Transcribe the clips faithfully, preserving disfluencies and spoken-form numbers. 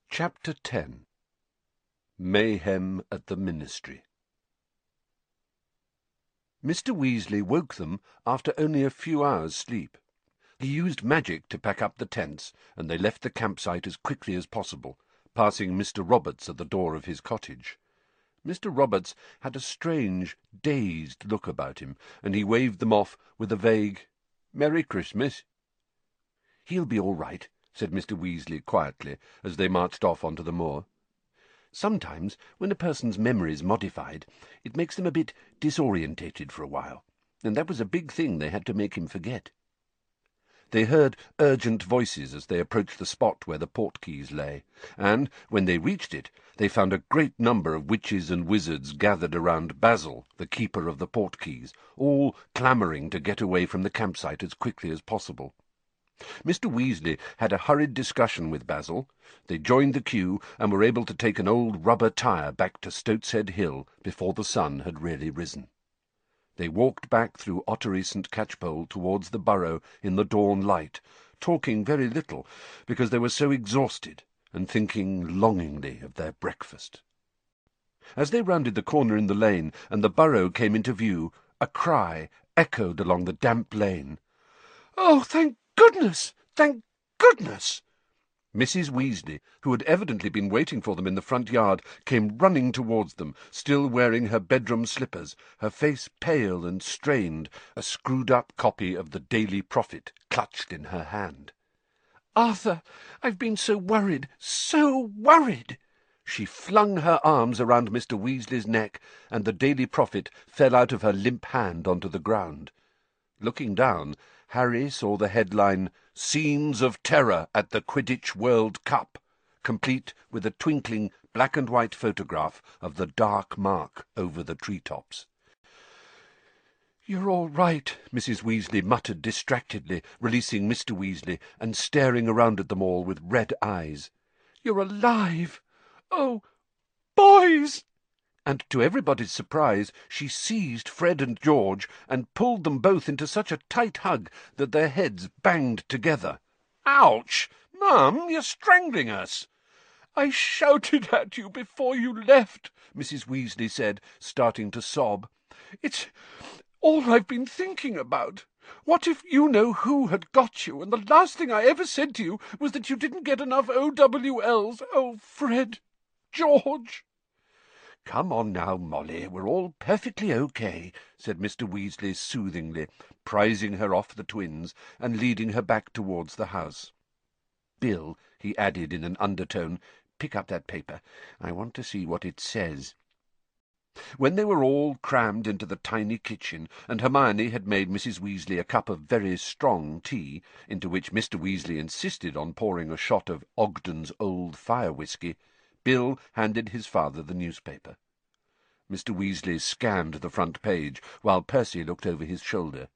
Chapter ten. Mayhem at the Ministry. Mister Weasley woke them after only a few hours' sleep. He used magic to pack up the tents, and they left the campsite as quickly as possible, passing Mister Roberts at the door of his cottage. Mister Roberts had a strange, dazed look about him, and he waved them off with a vague, "Merry Christmas." "He'll be all right," said Mister Weasley quietly, as they marched off onto the moor. "Sometimes, when a person's memory's modified, it makes them a bit disorientated for a while, and that was a big thing they had to make him forget." They heard urgent voices as they approached the spot where the Portkeys lay, and, when they reached it, they found a great number of witches and wizards gathered around Basil, the keeper of the Portkeys, all clamouring to get away from the campsite as quickly as possible. Mister Weasley had a hurried discussion with Basil. They joined the queue and were able to take an old rubber tire back to Stoatshead Hill before the sun had really risen. They walked back through Ottery Saint Catchpole towards the burrow in the dawn light, talking very little because they were so exhausted, and thinking longingly of their breakfast. As they rounded the corner in the lane and the burrow came into view, a cry echoed along the damp lane. "Oh, thank goodness! Thank goodness!" Missus Weasley, who had evidently been waiting for them in the front yard, came running towards them, still wearing her bedroom slippers, her face pale and strained, a screwed-up copy of the Daily Prophet clutched in her hand. "Arthur, I've been so worried, so worried!" She flung her arms around Mister Weasley's neck, and the Daily Prophet fell out of her limp hand onto the ground. Looking down, Harry saw the headline, "Scenes of Terror at the Quidditch World Cup," complete with a twinkling black-and-white photograph of the dark mark over the treetops. "You're all right," Missus Weasley muttered distractedly, releasing Mister Weasley and staring around at them all with red eyes. "You're alive! Oh, boys!" And to everybody's surprise, she seized Fred and George and pulled them both into such a tight hug that their heads banged together. "Ouch! Mum, you're strangling us!" "I shouted at you before you left," Missus Weasley said, starting to sob. "It's all I've been thinking about. What if you know who had got you, and the last thing I ever said to you was that you didn't get enough O W Ls? Oh, Fred! George!" "Come on now, Molly, we're all perfectly okay," said Mister Weasley soothingly, prizing her off the twins and leading her back towards the house. "Bill," he added in an undertone, "pick up that paper. I want to see what it says." When they were all crammed into the tiny kitchen, and Hermione had made Missus Weasley a cup of very strong tea, into which Mister Weasley insisted on pouring a shot of Ogden's Old Fire Whisky, Bill handed his father the newspaper. Mister Weasley scanned the front page, while Percy looked over his shoulder.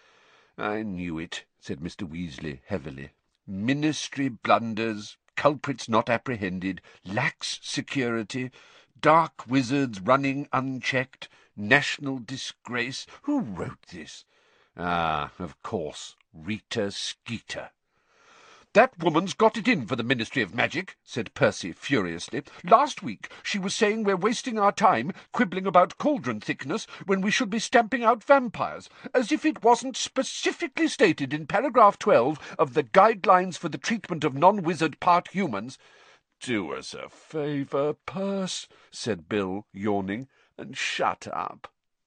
"I knew it," said Mister Weasley heavily. "Ministry blunders, culprits not apprehended, lax security, dark wizards running unchecked, national disgrace. Who wrote this? Ah, of course, Rita Skeeter." "That woman's got it in for the Ministry of Magic," said Percy furiously. "Last week she was saying we're wasting our time quibbling about cauldron thickness when we should be stamping out vampires, as if it wasn't specifically stated in paragraph twelve of the Guidelines for the Treatment of Non-Wizard Part-Humans." "Do us a favour, Perce," said Bill, yawning, "and shut up."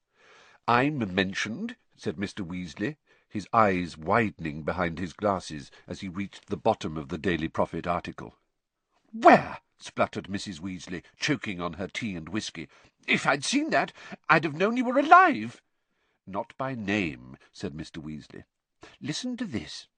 "I'm mentioned," said Mister Weasley, his eyes widening behind his glasses as he reached the bottom of the Daily Prophet article. "Where?" spluttered Missus Weasley, choking on her tea and whisky. "If I'd seen that, I'd have known you were alive." "Not by name," said Mister Weasley. "Listen to this.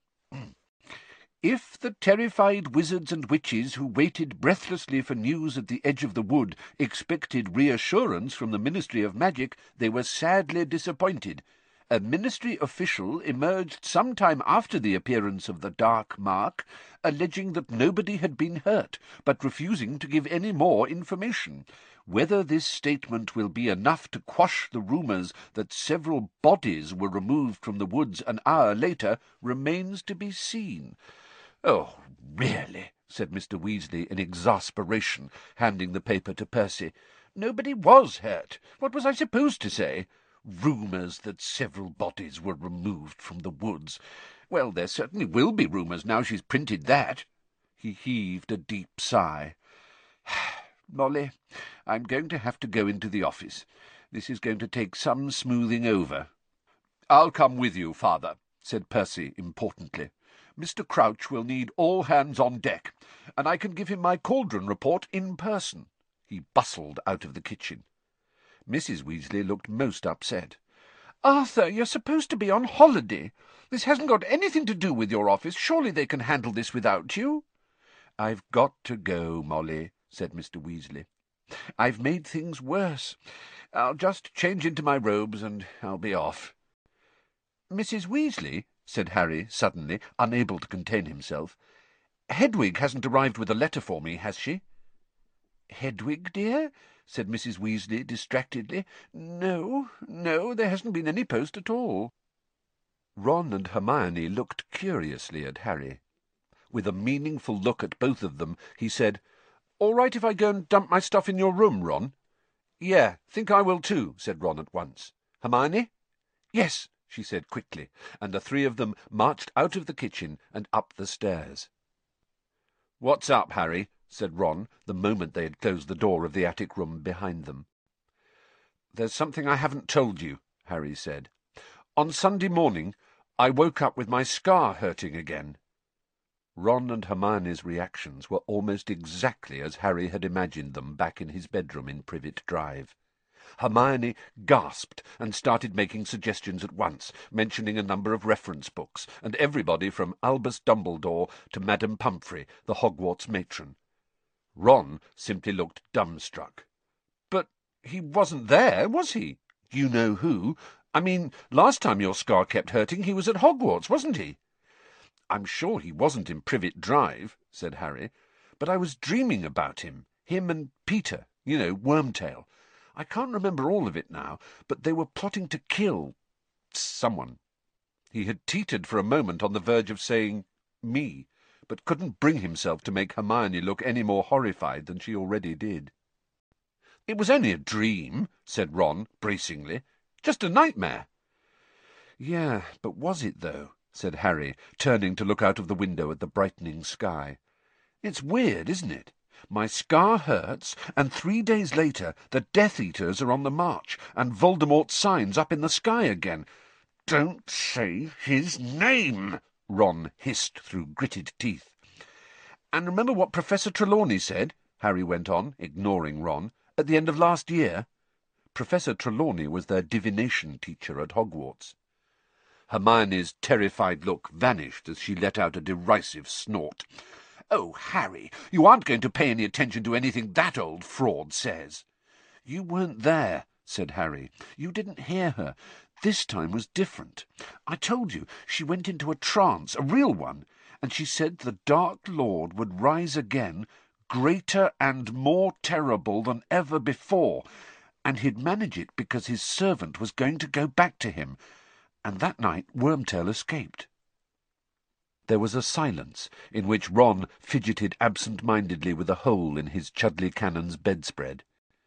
If the terrified wizards and witches who waited breathlessly for news at the edge of the wood expected reassurance from the Ministry of Magic, they were sadly disappointed. A ministry official emerged some time after the appearance of the dark mark, alleging that nobody had been hurt, but refusing to give any more information. Whether this statement will be enough to quash the rumours that several bodies were removed from the woods an hour later remains to be seen." "Oh, really," said Mister Weasley in exasperation, handing the paper to Percy. "Nobody was hurt. What was I supposed to say? Rumours that several bodies were removed from the woods. Well, there certainly will be rumours now she's printed that." He heaved a deep sigh. "Molly, I'm going to have to go into the office. This is going to take some smoothing over." "I'll come with you, father," said Percy importantly. "Mister Crouch will need all hands on deck, and I can give him my cauldron report in person." He bustled out of the kitchen. Missus Weasley looked most upset. "Arthur, you're supposed to be on holiday. This hasn't got anything to do with your office. Surely they can handle this without you." "I've got to go, Molly," said Mister Weasley. "I've made things worse. I'll just change into my robes and I'll be off." "Missus Weasley," said Harry suddenly, unable to contain himself, "Hedwig hasn't arrived with a letter for me, has she?" "Hedwig, dear?" said Missus Weasley distractedly. "No, no, there hasn't been any post at all." Ron and Hermione looked curiously at Harry. With a meaningful look at both of them, he said, "All right if I go and dump my stuff in your room, Ron?" "Yeah, think I will too," said Ron at once. "Hermione?" "Yes," she said quickly, and the three of them marched out of the kitchen and up the stairs. "What's up, Harry?" said Ron, the moment they had closed the door of the attic room behind them. "There's something I haven't told you," Harry said. "On Sunday morning I woke up with my scar hurting again." Ron and Hermione's reactions were almost exactly as Harry had imagined them back in his bedroom in Privet Drive. Hermione gasped and started making suggestions at once, mentioning a number of reference books, and everybody from Albus Dumbledore to Madame Pumphrey, the Hogwarts matron. Ron simply looked dumbstruck. "But he wasn't there, was he? You know who? I mean, last time your scar kept hurting he was at Hogwarts, wasn't he?" "I'm sure he wasn't in Privet Drive," said Harry, "but I was dreaming about him, him and Peter, you know, Wormtail. I can't remember all of it now, but they were plotting to kill someone." He had teetered for a moment on the verge of saying me, but couldn't bring himself to make Hermione look any more horrified than she already did. "It was only a dream," said Ron bracingly. "Just a nightmare." "Yeah, but was it, though?" said Harry, turning to look out of the window at the brightening sky. "It's weird, isn't it? My scar hurts, and three days later the Death Eaters are on the march, and Voldemort's signs up in the sky again." "Don't say his name," Ron hissed through gritted teeth. "And remember what Professor Trelawney said," Harry went on, ignoring Ron, "at the end of last year?" Professor Trelawney was their divination teacher at Hogwarts. Hermione's terrified look vanished as she let out a derisive snort. "Oh, Harry, you aren't going to pay any attention to anything that old fraud says." "You weren't there," said Harry. "You didn't hear her. This time was different. I told you, she went into a trance, a real one, and she said the Dark Lord would rise again, greater and more terrible than ever before, and he'd manage it because his servant was going to go back to him. And that night Wormtail escaped." There was a silence, in which Ron fidgeted absent-mindedly with a hole in his Chudley Cannon's bedspread.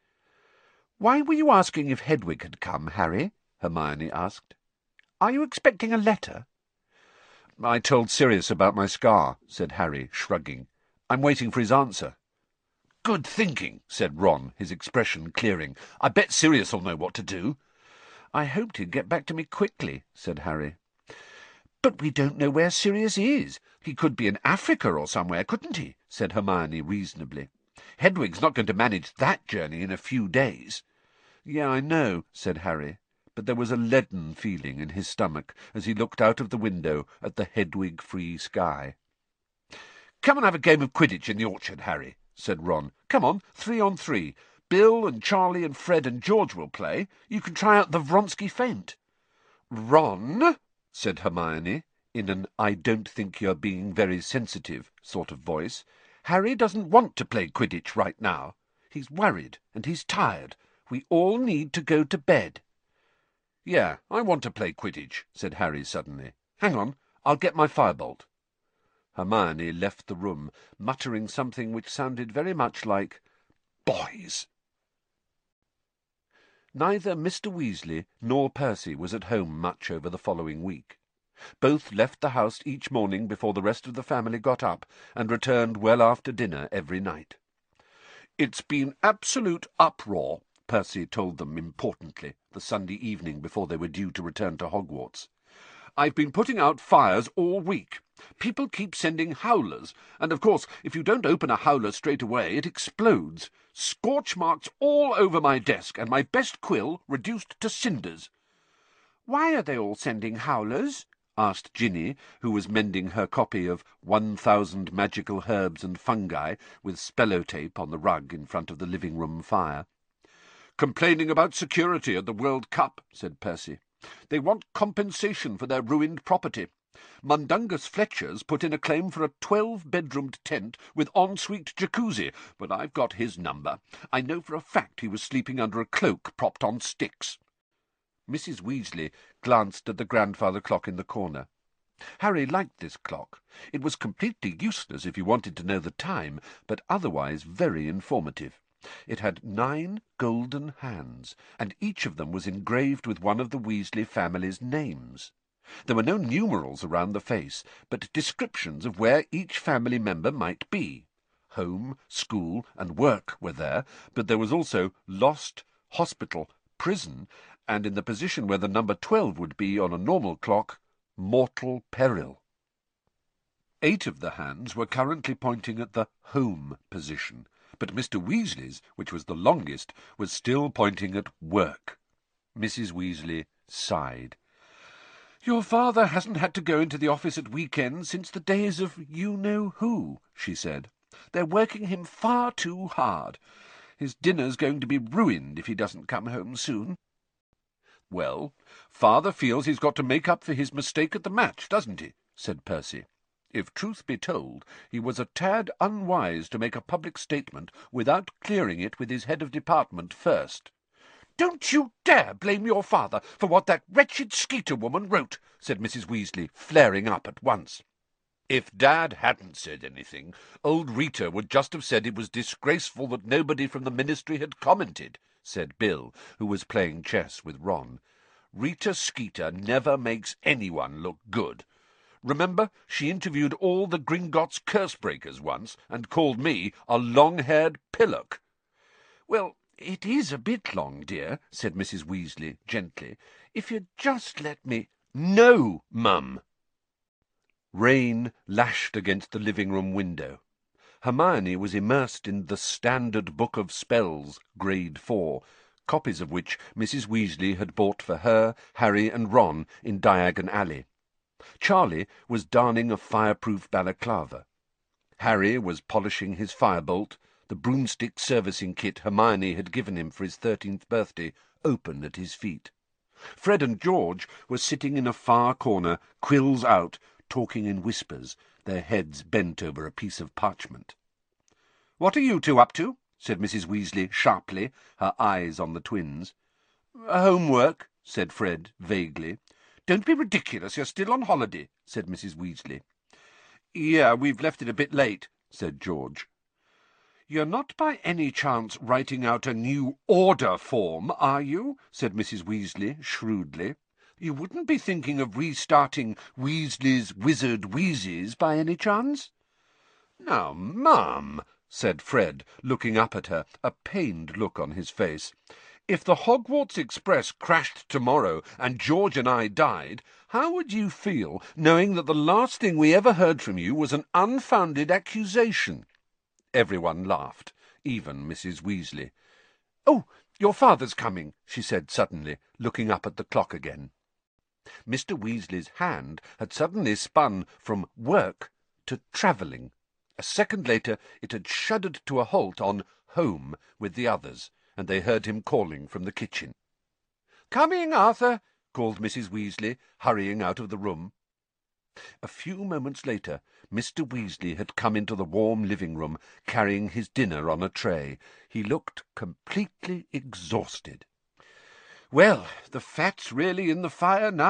"Why were you asking if Hedwig had come, Harry?" Hermione asked. "Are you expecting a letter?" "I told Sirius about my scar," said Harry, shrugging. "I'm waiting for his answer." "Good thinking," said Ron, his expression clearing. "I bet Sirius'll know what to do." "I hoped he'd get back to me quickly," said Harry. "But we don't know where Sirius is. He could be in Africa or somewhere, couldn't he?" said Hermione reasonably. "Hedwig's not going to manage that journey in a few days." "Yeah, I know," said Harry, but there was a leaden feeling in his stomach as he looked out of the window at the Hedwig-free sky. "Come and have a game of Quidditch in the orchard, Harry," said Ron. "Come on, three on three. Bill and Charlie and Fred and George will play. You can try out the Vronsky feint." "Ron," said Hermione, in an "I don't think you're being very sensitive" sort of voice, "Harry doesn't want to play Quidditch right now. He's worried and he's tired. We all need to go to bed." "Yeah, I want to play Quidditch," said Harry suddenly. "Hang on, I'll get my firebolt." Hermione left the room, muttering something which sounded very much like "boys." Neither Mister Weasley nor Percy was at home much over the following week. Both left the house each morning before the rest of the family got up, and returned well after dinner every night. "It's been absolute uproar," Percy told them importantly, the Sunday evening before they were due to return to Hogwarts. "I've been putting out fires all week. People keep sending howlers, and of course if you don't open a howler straight away it explodes. Scorch marks all over my desk, and my best quill reduced to cinders." "Why are they all sending howlers?" asked Ginny, who was mending her copy of One Thousand Magical Herbs and Fungi with spellotape on the rug in front of the living-room fire. "Complaining about security at the World Cup," said Percy. "They want compensation for their ruined property. Mundungus Fletcher's put in a claim for a twelve-bedroomed tent with ensuite jacuzzi, but I've got his number. I know for a fact he was sleeping under a cloak propped on sticks." Missus Weasley glanced at the grandfather clock in the corner. Harry liked this clock. It was completely useless if you wanted to know the time, but otherwise very informative. It had nine golden hands, and each of them was engraved with one of the Weasley family's names. There were no numerals around the face, but descriptions of where each family member might be. Home, school, and work were there, but there was also lost, hospital, prison, and in the position where the number twelve would be on a normal clock, mortal peril. Eight of the hands were currently pointing at the home position, but Mister Weasley's, which was the longest, was still pointing at work. Missus Weasley sighed. "Your father hasn't had to go into the office at weekends since the days of you-know-who," she said. "They're working him far too hard. His dinner's going to be ruined if he doesn't come home soon." "Well, father feels he's got to make up for his mistake at the match, doesn't he?" said Percy. If truth be told, he was a tad unwise to make a public statement without clearing it with his head of department first. "Don't you dare blame your father for what that wretched Skeeter woman wrote," said Missus Weasley, flaring up at once. "If Dad hadn't said anything, old Rita would just have said it was disgraceful that nobody from the Ministry had commented," said Bill, who was playing chess with Ron. "Rita Skeeter never makes anyone look good. Remember, she interviewed all the Gringotts curse-breakers once, and called me a long-haired pillock." "Well, it is a bit long, dear," said Missus Weasley gently. "If you'd just let me—" "No, Mum." Rain lashed against the living-room window. Hermione was immersed in the Standard Book of Spells, Grade Four, copies of which Missus Weasley had bought for her, Harry, and Ron in Diagon Alley. Charlie was darning a fireproof balaclava. Harry was polishing his firebolt, the broomstick servicing kit Hermione had given him for his thirteenth birthday open at his feet. Fred and George were sitting in a far corner, quills out, talking in whispers, their heads bent over a piece of parchment. "What are you two up to?" said Missus Weasley sharply, her eyes on the twins. "Homework," said Fred vaguely. "Don't be ridiculous, you're still on holiday," said Missus Weasley. "Yeah, we've left it a bit late," said George. "You're not by any chance writing out a new order form, are you?" said Missus Weasley shrewdly. "You wouldn't be thinking of restarting Weasley's Wizard Wheezes by any chance?" "Now, Mum," said Fred, looking up at her, a pained look on his face, "if the Hogwarts Express crashed tomorrow and George and I died, how would you feel knowing that the last thing we ever heard from you was an unfounded accusation?" Everyone laughed, even Missus Weasley. "Oh, your father's coming," she said suddenly, looking up at the clock again. Mister Weasley's hand had suddenly spun from work to travelling. A second later it had shuddered to a halt on home with the others, and they heard him calling from the kitchen. "Coming, Arthur," called Missus Weasley, hurrying out of the room. A few moments later Mister Weasley had come into the warm living-room, carrying his dinner on a tray. He looked completely exhausted. "Well, the fat's really in the fire now,"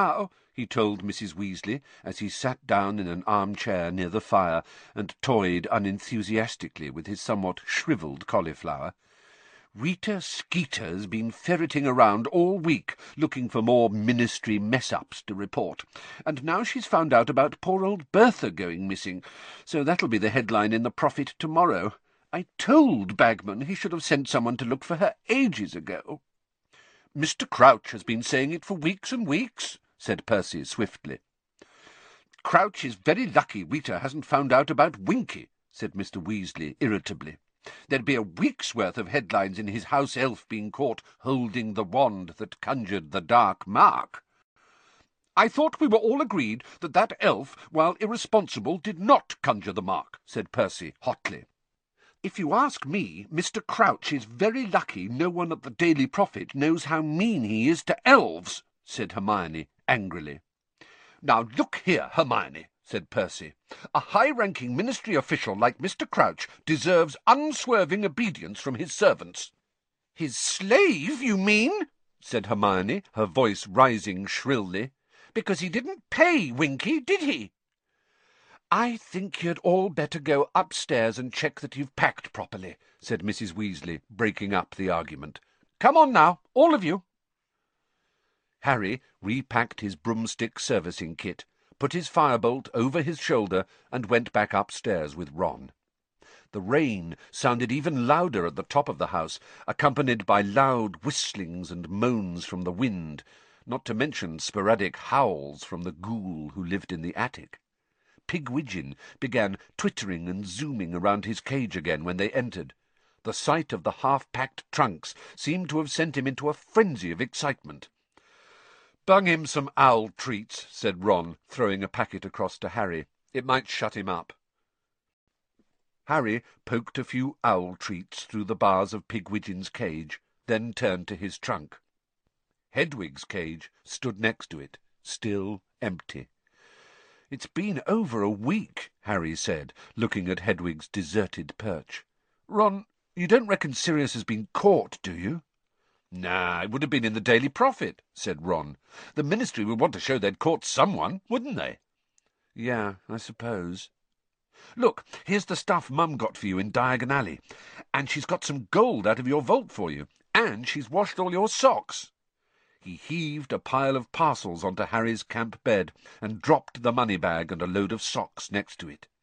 he told Missus Weasley, as he sat down in an armchair near the fire and toyed unenthusiastically with his somewhat shrivelled cauliflower. "Rita Skeeter's been ferreting around all week, looking for more ministry mess-ups to report, and now she's found out about poor old Bertha going missing, so that'll be the headline in the Prophet tomorrow. I told Bagman he should have sent someone to look for her ages ago." "Mister Crouch has been saying it for weeks and weeks," said Percy swiftly. "Crouch is very lucky Rita hasn't found out about Winky," said Mister Weasley irritably. "There'd be a week's worth of headlines in his house elf being caught holding the wand that conjured the dark mark." "I thought we were all agreed that that elf, while irresponsible, did not conjure the mark," said Percy hotly. "If you ask me, Mister Crouch is very lucky no one at the Daily Prophet knows how mean he is to elves," said Hermione angrily. "Now look here, Hermione," said Percy. "A high-ranking ministry official like Mister Crouch deserves unswerving obedience from his servants." "His slave, you mean?" said Hermione, her voice rising shrilly. "Because he didn't pay Winky, did he?" "I think you'd all better go upstairs and check that you've packed properly," said Missus Weasley, breaking up the argument. "Come on now, all of you." Harry repacked his broomstick servicing kit, put his firebolt over his shoulder, and went back upstairs with Ron. The rain sounded even louder at the top of the house, accompanied by loud whistlings and moans from the wind, not to mention sporadic howls from the ghoul who lived in the attic. Pigwidgeon began twittering and zooming around his cage again when they entered. The sight of the half-packed trunks seemed to have sent him into a frenzy of excitement. "Bung him some owl treats," said Ron, throwing a packet across to Harry. "It might shut him up." Harry poked a few owl treats through the bars of Pigwidgeon's cage, then turned to his trunk. Hedwig's cage stood next to it, still empty. "It's been over a week," Harry said, looking at Hedwig's deserted perch. "Ron, you don't reckon Sirius has been caught, do you?" "Nah, it would have been in the Daily Prophet," said Ron. "The Ministry would want to show they'd caught someone, wouldn't they?" "Yeah, I suppose." "Look, here's the stuff Mum got for you in Diagon Alley, and she's got some gold out of your vault for you, and she's washed all your socks." He heaved a pile of parcels onto Harry's camp bed and dropped the money bag and a load of socks next to it.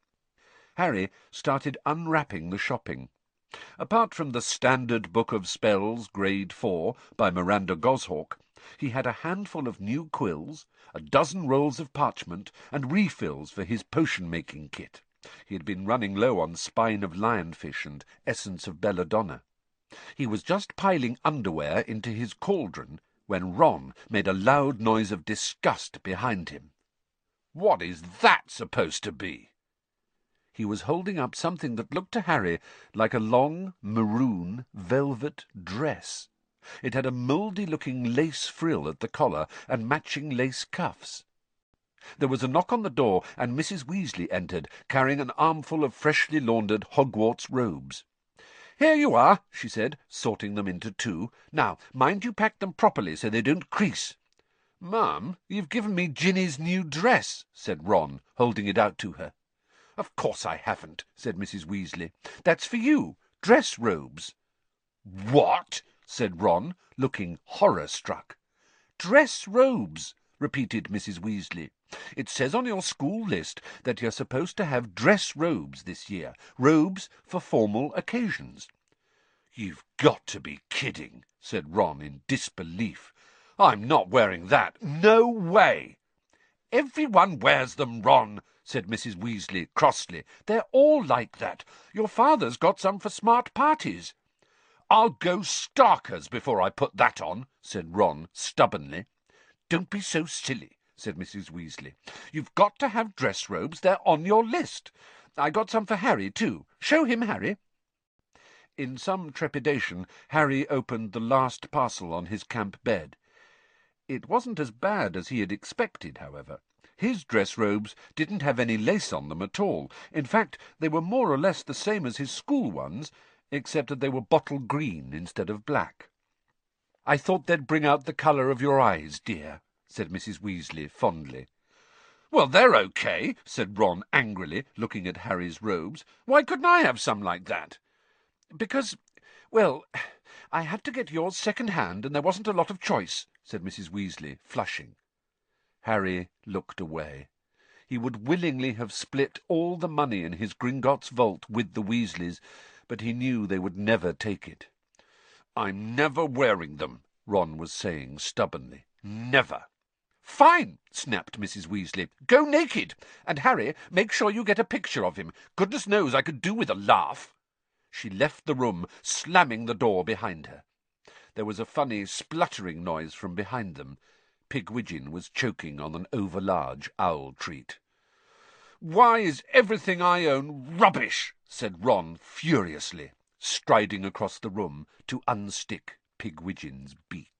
Harry started unwrapping the shopping. Apart from the Standard Book of Spells, Grade Four, by Miranda Goshawk, he had a handful of new quills, a dozen rolls of parchment, and refills for his potion-making kit. He had been running low on spine of lionfish and essence of belladonna. He was just piling underwear into his cauldron when Ron made a loud noise of disgust behind him. "What is that supposed to be?" He was holding up something that looked to Harry like a long, maroon, velvet dress. It had a mouldy-looking lace frill at the collar and matching lace cuffs. There was a knock on the door, and Missus Weasley entered, carrying an armful of freshly laundered Hogwarts robes. "Here you are," she said, sorting them into two. "Now, mind you pack them properly so they don't crease." "Mum, you've given me Ginny's new dress," said Ron, holding it out to her. "Of course I haven't," said Missus Weasley. "That's for you. Dress robes." "What?" said Ron, looking horror-struck. "Dress robes," repeated Missus Weasley. "It says on your school list that you're supposed to have dress robes this year, robes for formal occasions." "You've got to be kidding," said Ron in disbelief. "I'm not wearing that. No way." "Everyone wears them, Ron," said Missus Weasley crossly. "They're all like that. Your father's got some for smart parties." "I'll go starkers before I put that on," said Ron stubbornly. "Don't be so silly," said Missus Weasley. "You've got to have dress robes. They're on your list. I got some for Harry, too. Show him, Harry." In some trepidation, Harry opened the last parcel on his camp bed. It wasn't as bad as he had expected, however. His dress robes didn't have any lace on them at all. In fact, they were more or less the same as his school ones, except that they were bottle green instead of black. "I thought they'd bring out the colour of your eyes, dear," said Missus Weasley fondly. "Well, they're okay," said Ron angrily, looking at Harry's robes. "Why couldn't I have some like that?" "Because, well, I had to get yours second-hand, and there wasn't a lot of choice," said Missus Weasley, flushing. Harry looked away. He would willingly have split all the money in his Gringotts vault with the Weasleys, but he knew they would never take it. "I'm never wearing them," Ron was saying stubbornly. "Never." "Fine," snapped Missus Weasley. "Go naked. And, Harry, make sure you get a picture of him. Goodness knows I could do with a laugh." She left the room, slamming the door behind her. There was a funny spluttering noise from behind them. Pigwidgeon was choking on an overlarge owl treat. "Why is everything I own rubbish?" said Ron furiously, striding across the room to unstick Pigwidgeon's beak.